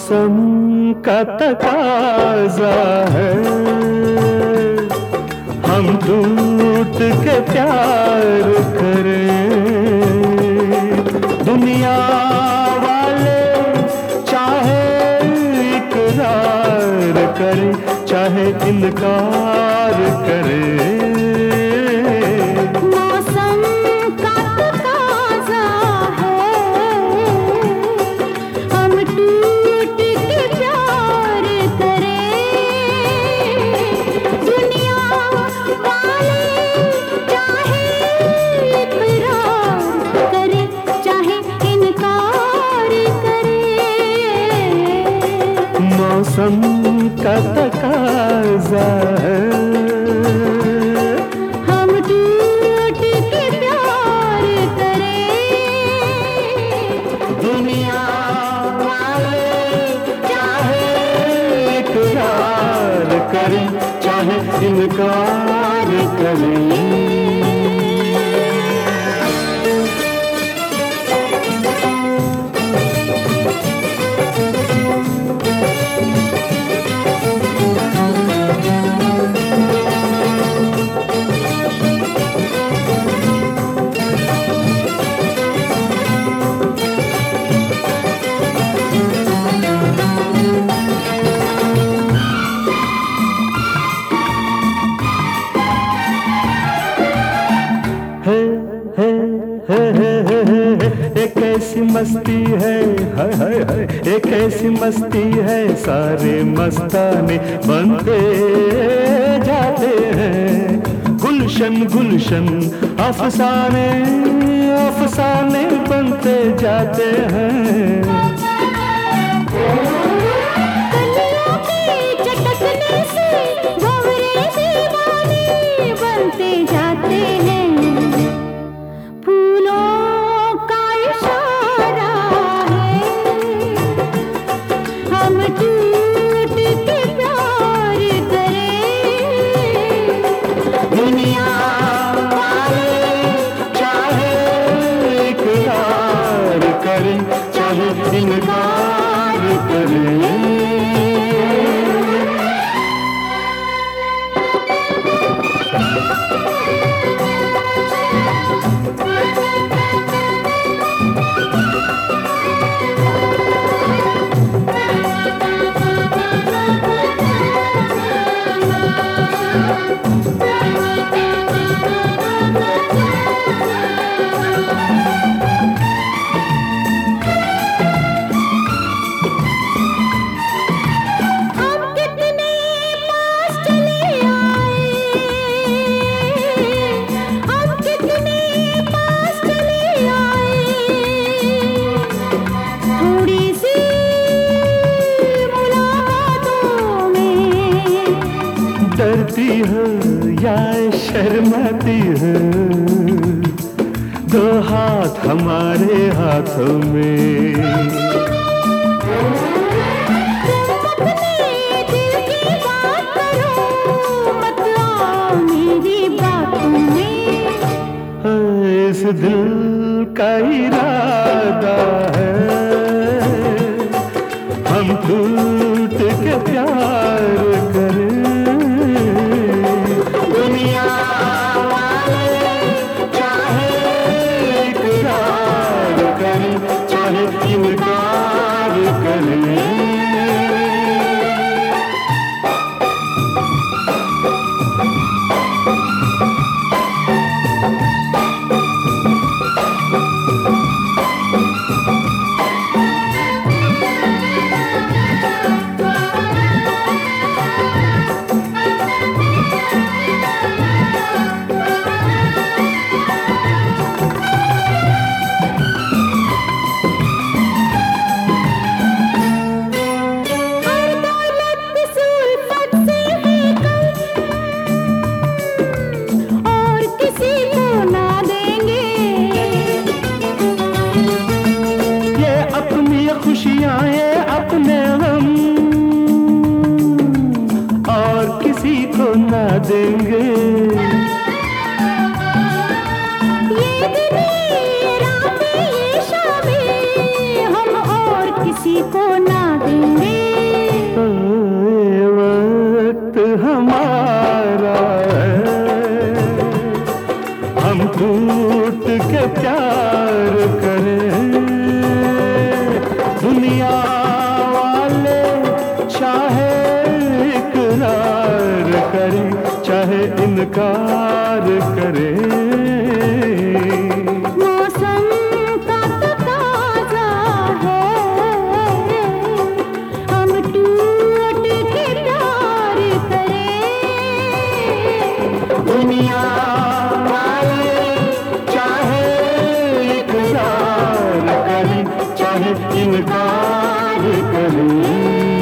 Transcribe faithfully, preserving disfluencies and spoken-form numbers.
मौसम का तकाजा है, हम टूट के प्यार करें। दुनिया वाले चाहे इकरार करें, चाहे इनकार करें। मौसम का तकाजा है, हम टूट के प्यार करें। दुनिया वाले चाहे इकरार करें, चाहे इनकार करें। एक ऐसी मस्ती है, हाय हाय हाय, एक ऐसी मस्ती है, सारे मस्ताने बनते जाते हैं। गुलशन गुलशन अफसाने अफसाने बनते जाते हैं। चटकने से भंवरे दीवाने बनते जाते हैं। दुनिया वाले चाहे इकरार करें, चाहे इनकार करें। डरती हो या शर्माती हो, दो हाथ हमारे हाथों में। अपने दिल की बात करो, मत आओ मेरी बातों में। इस दिल का इरादा है, हम टूट के प्यार करें। दुनिया वाले चाहे इकरार करें, चाहे इनकार करें। टूट के प्यार करें। दुनिया वाले चाहे इकरार करें, चाहे इनकार करें। मौसम का तकाज़ा है, हम टूट के प्यार करें। दुनिया वाले चाहे इकरार करें, चाहे इनकार करें।